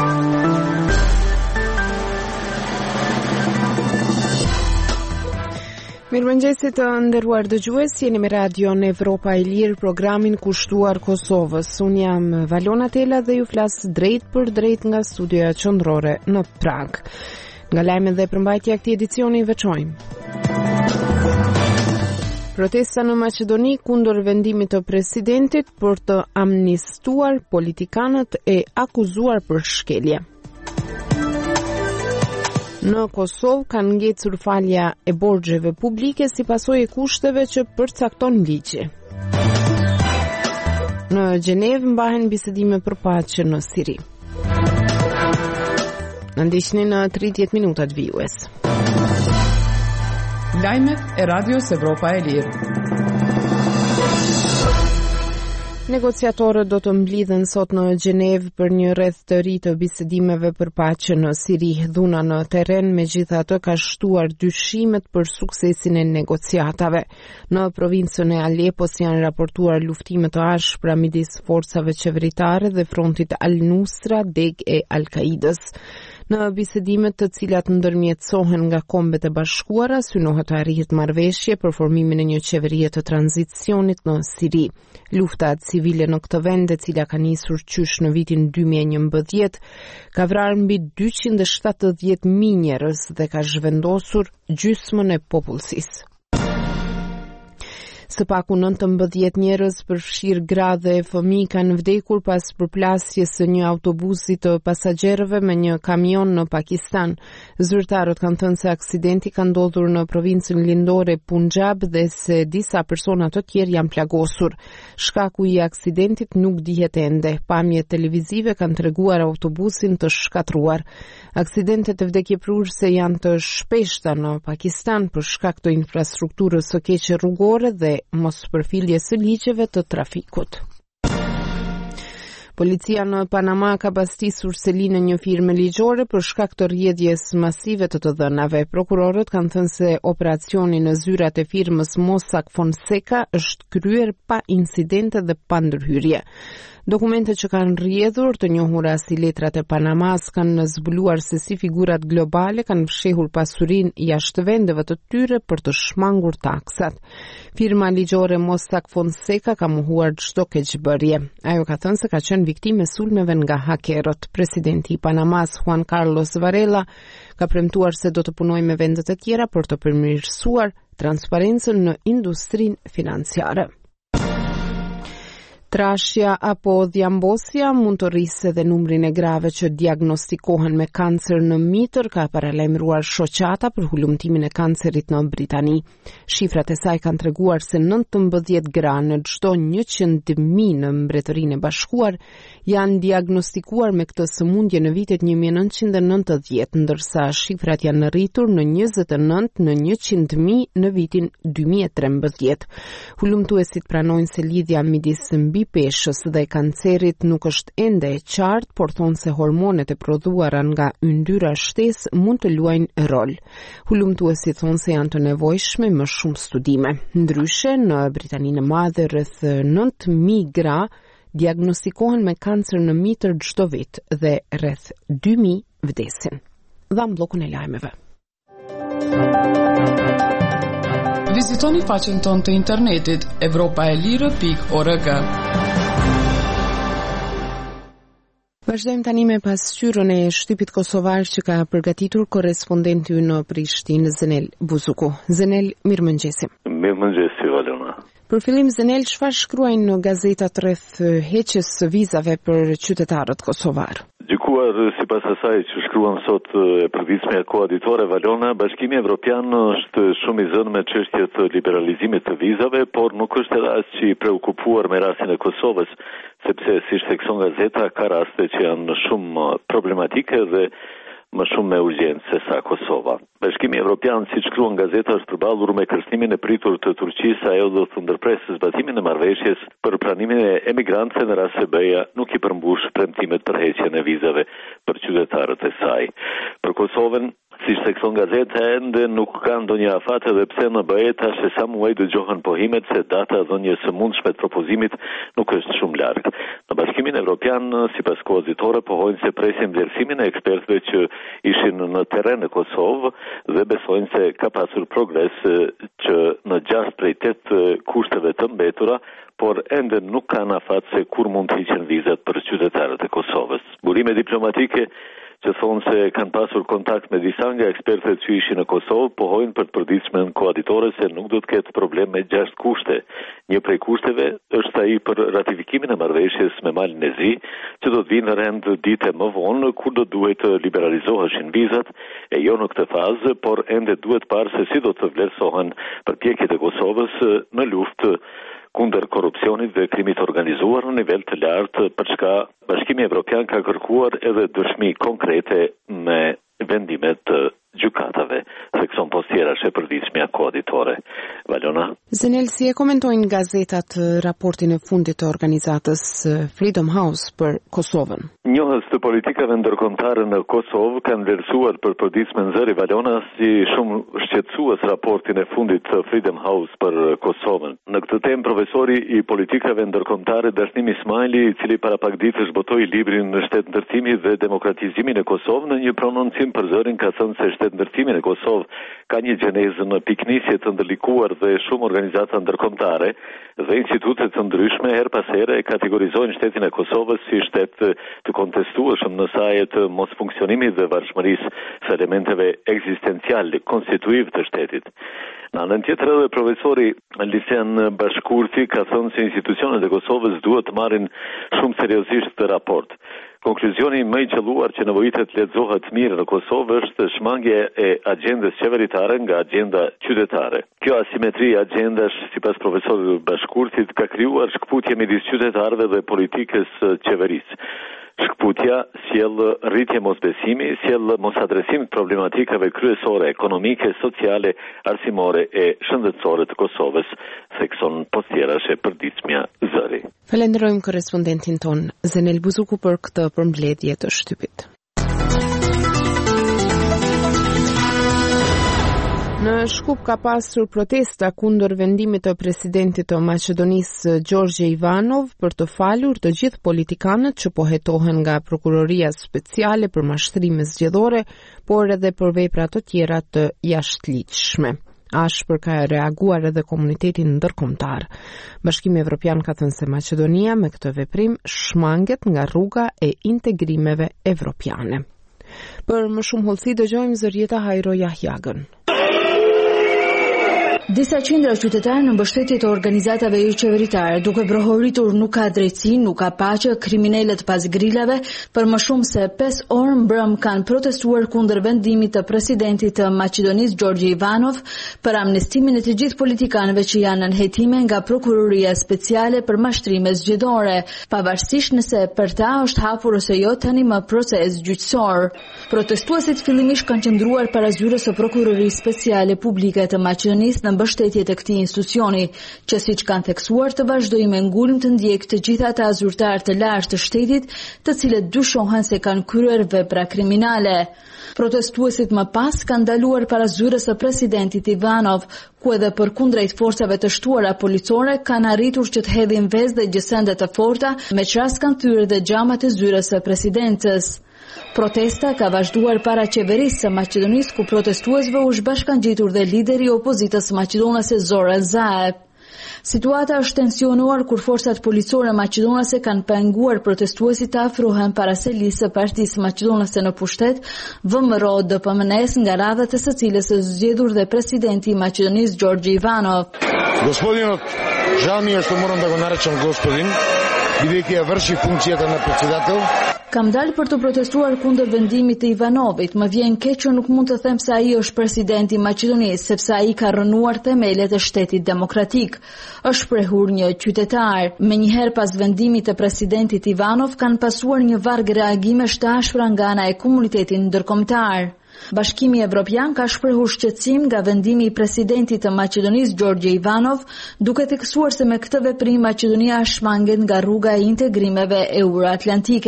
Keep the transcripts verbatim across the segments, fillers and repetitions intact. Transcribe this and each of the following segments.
Mirëmëngjesit të nderuar dëgjues, jeni me radion Evropa e Lirë, programin kushtuar Kosovës. Unë jam Valona Tela dhe ju flas drejt për drejt nga studioja qendrore në Prag. Nga lajmet dhe përmbajtja e këtij edicioni veçojmë. Protesta në Maqedoni kundër vendimit të presidentit për të amnistuar politikanët e akuzuar për shkelje. Në Kosovë kanë ngecur falja e borxheve publike si pasojë e kushteve që përcakton ligji. Në Gjenevë mbahen bisedime për paqe në Siri. Në ndiqni në tridhjetë minutat vijues. Lajmet e Radios Evropa e Lirë. Negociatorët do të mblidhen sot në Gjenevë për një rreth të ri të bisedimeve për paqe në Siri. Dhuna në terren megjithatë ka shtuar dyshimet për suksesin e negociatave. Në provincën e Alepos janë raportuar luftime të ashpra midis forcave qeveritare dhe frontit Al-Nusra, Deg e Al-Qaidës. Në bisedimet të cilat ndërmjetësohen nga Kombet e Bashkuara, synohet të arrihet marrëveshje për formimin e një qeverie të tranzicionit në Siri. Lufta civile në këtë vend, e cila ka nisur qysh në vitin dy mijë e njëmbëdhjetë, ka vrarë mbi dyqind e shtatëdhjetë mijë njerëz dhe ka zhvendosur gjysmën e popullsisë. Së paku nëntëmbëdhjetë njerëz, përfshirë gra dhe fëmijë, kanë vdekur pas përplasjes së një autobusi të pasagjerëve me një kamion në Pakistan. Zyrtarët kanë thënë se aksidenti ka ndodhur në provincën lindore Punjab dhe se disa persona të tjerë janë plagosur. Shkaku i aksidentit nuk dihet ende. Pamjet televizive kanë treguar autobusin të shkatruar. Aksidentet e vdekjeprurëse janë të shpeshta në Pakistan për shkak të infrastrukturës së keqe rrugore dhe mos përfiljes së ligjeve të trafikut. Policia në Panama ka pastisur selinë e një firme ligjore për shkak të rrjedhjes masive të të dhënave. Prokurorët kanë thënë se operacioni në zyrat e firmës Mossack Fonseca është kryer pa incidente dhe pa ndërhyrje. Dokumentet që kanë rrjedhur, të njohura si letrat e Panamas, kanë zbuluar se si figurat globale kanë fshehur pasurinë jashtë vendeve të tyre për të shmangur taksat. Firma ligjore Mossack Fonseca ka mohuar çdo keqbërje. Ajo ka thënë se ka qenë viktimë e sulmeve nga hakerët. Presidenti i Panamas, Juan Carlos Varela, ka premtuar se do të punojë me vende të tjera për të përmirësuar transparencën në industrinë financiare. Trashja apo dhjambosja mund të rrisë edhe numrin e grave që diagnostikohen me kancer në mitër, ka paralajmëruar shoqata për hulumtimin e kancerit në Britani. Shifrat e saj kanë treguar se nëntëmbëdhjetë gra në çdo njëqind mijë në Mbretërinë e Bashkuar janë diagnostikuar me këtë sëmundje në vitet një mijë e nëntëqind e nëntëdhjetë, ndërsa shifrat janë rritur në njëzet e nëntë në njëqind mijë në vitin dy mijë e trembëdhjetë. Hulumtuesit pranojnë se lidhja midis mbi peshës dhe kancerit nuk është ende e qartë, por thonë se hormonet e prodhuara nga yndyra shtesë mund të luajnë rol. Hulumtuesit thonë se janë të nevojshme më shumë studime. Ndryshe, në Britaninë e Madhe rreth nëntë mijë gra diagnostikohen me kancer në mitër çdo vit dhe rreth dy mijë vdesin. Dham bllokun e lajmeve. Vizitoni faqen tonë të internetit evropa e lirë pikë org. Vazhdojmë tani me pasqyrën e shtypit kosovar që ka përgatitur korrespondenti ynë në Prishtinë, Zenel Buzuku. Zenel, mirëmëngjesi. Mirëmëngjesi, Valona. Për fillim, Zenel, çfarë shkruajnë në gazetat rreth heqjes së vizave për qytetarët kosovar? Gjykuar sipas asaj që shkruan sot e përditshmja koaditore Valona, Bashkimi Evropian është shumë i zënë me çështjet të liberalizimit të vizave, por nuk është edhe as që i preokupuar me rastin e Kosovës, sepse si thekson gazeta ka raste që janë shumë problematike dhe më shumë me urgjencë se sa Kosova. Bashkimi Evropian, si shkruan gazeta, është përballur me kërcënimin e pritur të Turqisë, ajo do të ndërpresë zbatimin e marrëveshjes për pranimin e emigrantëve në rast se B-ja nuk i përmbush premtimet për heqjen e vizave për qytetarët e saj. Për Kosovën, si thekson gazeta, ende nuk ka ndonjë afat, edhe pse në B-e tash sa muaj dëgjohen pohimet se data e dhënies së mundshme të propozimit nuk është shumë larg. Në Bashkimin Bashkimin Evropian, sipas kuazitore, pohojnë se presin vlerësimin e ekspertëve që ishin në terren në Kosovë dhe besojnë se ka pasur progres që në gjashtë prej tetë kushteve të mbetura, por ende nuk kanë afat se kur mund të hiqen vizat për qytetarët e Kosovës. Burime diplomatike që thonë se kanë pasur kontakt me disa nga ekspertët që ishin në Kosovë, pohojnë për të përditshmën koaditore se nuk do të ketë problem me gjashtë kushte. Një prej kushteve është ai për ratifikimin e marrëveshjes me Malin e Zi, që do të vinë në rend dite më vonë, kur do duhet të liberalizoheshin vizat, e jo në këtë fazë, por ende duhet parë se si do të vlerësohen përpjekjet e Kosovës në luftë kundër korrupsionit dhe krimit organizuar në nivel të lartë, për çka Bashkimi Evropian ka kërkuar edhe dëshmi konkrete me vendimet të gjykatave, sekson postiera e përditshmja koaditore. Valona. Zenel, si e komentojnë gazetat raportin e fundit të organizatës Freedom House për Kosovën? Njohës të politikave ndërkombëtare në Kosovë kanë vlerësuar për përditshmën zëri Valona si shumë shqetësues raportin e fundit të Freedom House për Kosovën. Në këtë temë, profesori i politikave ndërkombëtare Dashnim Ismaili, i cili para pak ditësh botoi librin në shtet ndërtimi dhe demokratizimin e Kosovë, në një prononcim për zërin ka thënë se shtet ndërtimin e Kosovë ka një gjenezë në piknisje të ndërlikuar dhe shumë organizata ndërkombëtare dhe institute të ndryshme her pas here e kategorizojnë shtetin e Kosovës si shtet të kontestueshëm në saje të mos funksionimit dhe varfshmërisë së elementeve ekzistenciale konstituive të shtetit. Në anën tjetër edhe profesori Lisian Bashkurti ka thënë se institucionet e Kosovës duhet të marrin shumë seriozisht këtë raport. Konkluzioni më i qelluar që nevojitet lexohet mirë në Kosovë është shmangja e agjendës qeveritare nga agjenda qytetare. Kjo asimetri agendash, sipas profesorit Bashkurtit, ka krijuar shkputje midis qytetarëve dhe politikës së qeverisë. Shkputja sjell rritje mosbesimi, sjell mosadresim të problematikave kryesore ekonomike, sociale, arsimore e shëndetësore të Kosovës, sekson postierash e përditshmja zëri. Falenderojmë korrespondentin ton Zenel Buzuku për këtë përmbledhje të shtypit. Në Shkup ka pasur protesta kundër vendimit të presidentit të Maqedonisë Gjorgje Ivanov për të falur të gjithë politikanët që po hetohen nga prokuroria speciale për mashtrime zgjedhore, por edhe për vepra të tjera të jashtëligjshme. Ashpër ka reaguar edhe komunitetin ndërkombëtar. Bashkimi Evropian ka thënë se Maqedonia me këtë veprim shmanget nga rruga e integrimeve evropiane. Për më shumë hollësi dëgjojmë Zërieta Hajro Jahjagën. Disa qindra qytetarë në mbështetje të organizatave jo qeveritare, duke brohoritur nuk ka drejtësi, nuk ka paqe, kriminalët pas grillave, për më shumë se pesë orë mbrëm kanë protestuar kundër vendimit të presidentit të Maqedonisë Gjorgje Ivanov për amnestimin e të gjithë politikanëve që janë në hetime nga prokuroria speciale për mashtrime zgjedhore, pavarësisht nëse për ta është hapur ose jo tani më proces gjyqësor. Protestuesit fillimisht kanë qëndruar para zyrës së prokurorisë speciale publike të Maqedonisë në mbështetje të këtij institucioni, që siç kanë theksuar të vazhdojë me ngulm të ndjek të gjithë ata zyrtarë të lartë të shtetit, të cilët dyshohen se kanë kryer vepra kriminale. Protestuesit më pas kanë ndaluar para zyrës së presidentit Ivanov, ku edhe përkundrejt forcave të shtuara policore kanë arritur që të hedhin vezë dhe gjësende të forta, me çast kanë thyrë dhe xhamat e zyrës së presidentës. Protesta ka vazhduar para qeverisë së Maqedonisë, ku protestuesve u zhbashkangjitur dhe lideri i opozitës maqedonase Zoran Zaev. Situata është tensionuar kur forcat policore maqedonase kanë penguar protestuesit të afrohen para selisë së Partisë Maqedonase në pushtet, V M R O D P M N S, nga radhët e së cilës është zgjedhur dhe presidenti i Maqedonisë Gjorgje Ivanov. Господинот, жал ми е што морам да го наречам господин, бидејќи ја врши функцијата на председател. Kam dalë për të protestuar kundër vendimit të Ivanovit. Më vjen keq që nuk mund të them se ai është presidenti i Maqedonisë, sepse ai ka rënuar themelet e shtetit demokratik, është shprehur një qytetar. Menjëherë pas vendimit të presidentit Ivanov kanë pasuar një varg reagimesh të ashpra nga ana e komunitetit ndërkombëtar. Bashkimi Evropian ka shprehur shqetësim nga vendimi i presidentit të Maqedonisë Gjorgje Ivanov, duke theksuar se me këtë veprim Maqedonia shmanget nga rruga e integrimeve euroatlantike.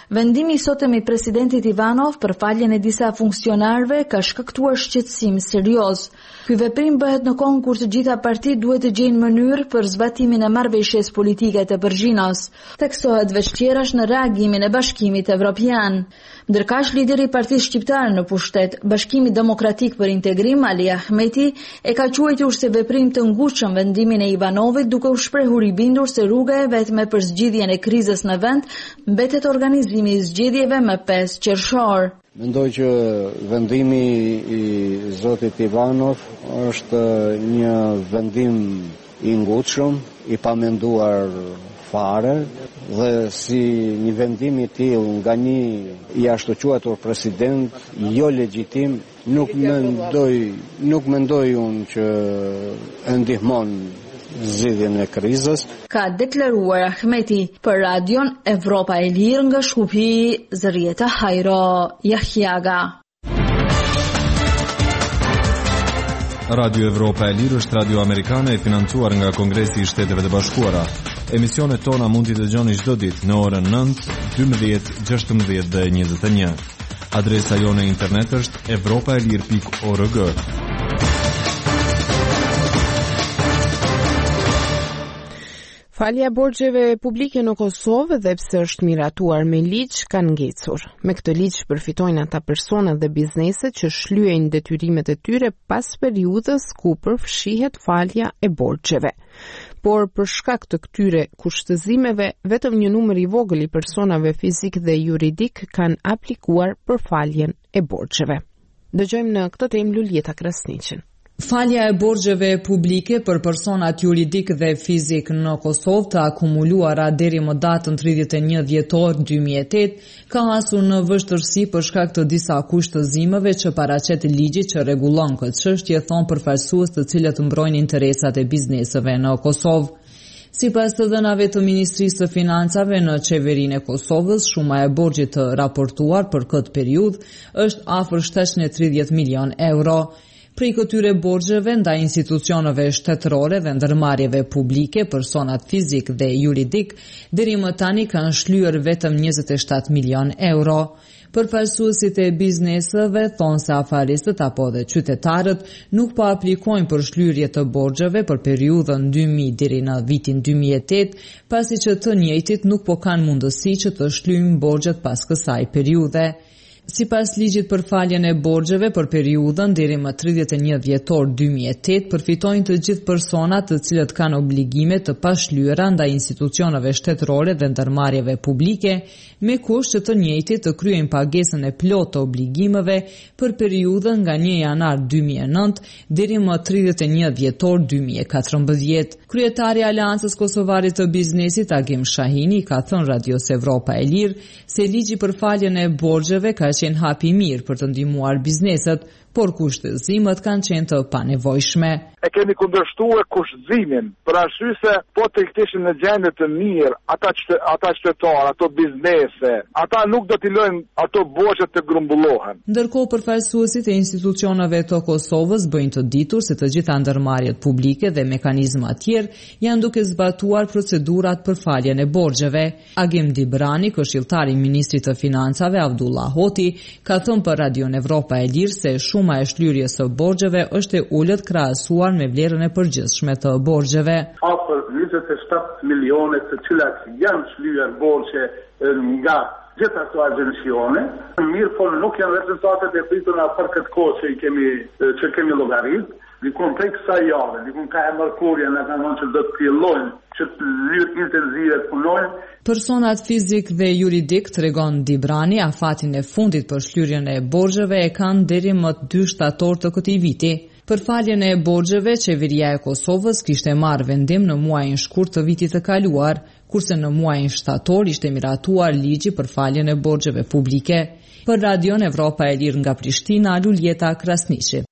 Vendimi i sotëm i presidentit Ivanov për faljen e disa funksionarëve ka shkaktuar shqetësim serioz. Ky veprim bëhet në kohë kur të gjitha partitë duhet të gjejnë mënyrë për zbatimin e marrëveshjes politike të Prishtinës, theksohet veç tjerash në reagimin e Bashkimit Evropian. Ndërkaq lideri i Partisë Shqiptare në pushtet, Bashkimi Demokratik për Integrim, Ali Ahmeti, e ka quajtur si veprim të ngushtë vendimin e Ivanovit, duke u shprehur i bindur se rruga e vetme për zgjidhjen e krizës në vend mbetet organizimi i zgjedhjeve më pesë qershor. Mendoj që vendimi i zotit Ivanov është një vendim i ngutshëm, i pamenduar fare, dhe si një vendim i tillë nga një i jashtëquajtur president jo legjitim, nuk mendoj, nuk mendoj unë që e ndihmon zgjidhjen e krizës. Ka deklaruar Ahmeti për radion Evropa e Lirë nga Shkupi, Zërieta Hajro Jahjaga. Radio Evropa e Lirë është radio amerikane e financuar nga Kongresi i Shteteve të Bashkuara. Emisionet tona mund t'i dëgjoni çdo ditë në orën nëntë, dymbëdhjetë, gjashtëmbëdhjetë dhe njëzet e një. Adresa jone internet është evropaelir pikë org. Falja e borxheve publike në Kosovë dhe pse është miratuar me ligj kanë ngecur. Me këtë ligj përfitojnë ata persona dhe bizneset që shlyejnë detyrimet e tyre pas periudhës ku përfshihet falja e borxheve. Por për shkak të këtyre kushtëzimeve, vetëm një numër i vogël i personave fizik dhe juridik kanë aplikuar për faljen e borxheve. Dëgjojmë në këtë temë Luljeta Krasniqin. Falja e borxheve publike për personat juridik dhe fizik në Kosovë të akumuluara deri më datën tridhjetë e një dhjetor dy mijë e tetë ka hasur në vështirësi për shkak të disa kushtëzimeve që paraqet ligji që rregullon këtë çështje, thon përfaqësues të cilët mbrojnë interesat e bizneseve në Kosovë. Sipas të dhënave të Ministrisë së Financave në qeverinë e Kosovës, shuma e borxhit të raportuar për këtë periudhë është afër shtatëqind e tridhjetë milion euro. Prej këtyre borxheve ndaj institucioneve shtetërore dhe ndërmarrjeve publike, personat fizik dhe juridik, deri më tani kanë shlyer vetëm njëzet e shtatë milion euro. Përfaqësuesit e bizneseve thonë se afaristët apo dhe qytetarët nuk po aplikojnë për shlyerje të borxheve për periudhën dy mijë deri në vitin dy mijë e tetë, pasi që të njëjtit nuk po kanë mundësi që të shlyejnë borxhet pas kësaj periudhe. Sipas ligjit për faljen e borxheve për periudhën deri më tridhjetë e një dhjetor dy mijë e tetë, përfitojnë të gjithë personat të cilët kanë obligime të pashlyera ndaj institucioneve shtetërore dhe ndërmarrjeve publike, me kusht që të njëjtit të kryejnë pagesën e plotë të obligimeve për periudhën nga një janar dy mijë e nëntë deri më tridhjetë e një dhjetor dy mijë e katërmbëdhjetë. Kryetari i Aleancës Kosovare të Biznesit, Agim Shahini, ka thënë Radios Evropa e Lirë se ligji për faljen e borxheve ka qenë hap i mirë për të ndihmuar bizneset, por kushtëzimet kanë qenë të panevojshme. E kemi kundërshtuar kushtëzimin për arsye se po të kishin në gjendje të mirë ata qytet, ata qytetarë, ato biznese, ata nuk do t'i lënë ato borxhet të grumbullohen. Ndërkohë përfaqësuesit e institucioneve të Kosovës bëjnë të ditur se të gjitha ndërmarrjet publike dhe mekanizma tjerë janë duke zbatuar procedurat për faljen e borxheve. Agim Dibrani, këshilltari i ministrit të financave Abdullah Hoti, ka thënë për Radion Evropa e Lirë se shuma e shlyerjes së borxheve është e ulët krahasuar me vlerën e përgjithshme të borxheve. Afër njëzet e shtatë milionë të cilat janë shlyer borxhe nga gjitha ato agjencione, mirë po nuk janë rezultatet e prituna për këtë kohë që kemi që kemi llogarit. Dikun prej kësaj jave, dikun ka e mërkurja në kanë që do të fillojnë që të lirë intenzive të punojnë. Personat fizik dhe juridik, tregon Dibrani, afatin e fundit për shlyerjen e borxheve e kanë deri më dy shtator të këtij viti. Për faljen e borxheve, qeveria e Kosovës kishte marrë vendim në muajin shkurt të vitit të kaluar, kurse në muajin shtator ishte miratuar ligji për faljen e borxheve publike. Për Radion Evropa e Lirë nga Prishtina, Luljeta Krasniqi.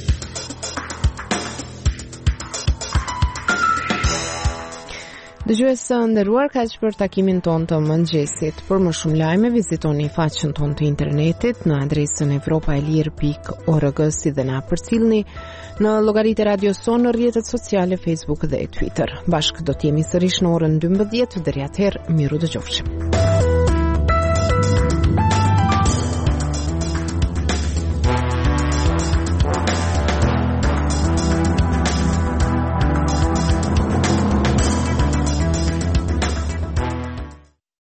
Dëgjues së nderuar, kaq për takimin ton të mëngjesit. Për më shumë lajme, vizitoni faqen ton të internetit në adresën evropaelir pikë org, si dhe na përcillni në llogaritë e radios sonë në rrjetet sociale Facebook dhe Twitter. Bashkë do të jemi sërish në orën dymbëdhjetë, deri atëherë miru dëgjofshim.